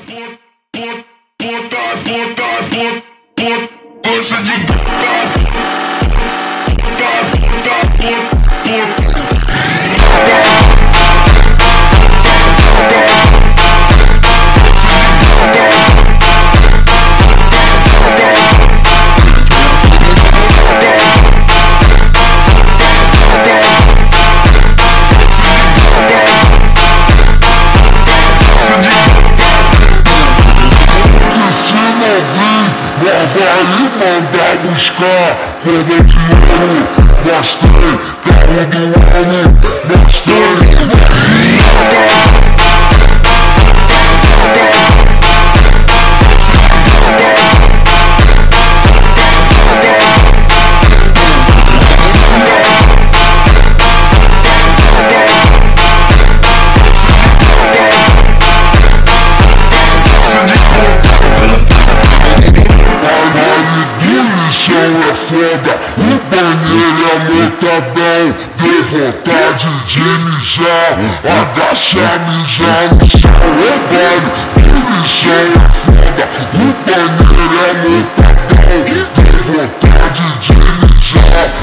Gosta de Havaí mandar buscar corda de ouro. Mostrei, carro do ano. Mostrei, é foda, o banheiro é montadão. Deu vontade de mijar, agacha, mijar no chão. O baile, o lixão é foda, o banheiro é montadão. Deu vontade de mijar,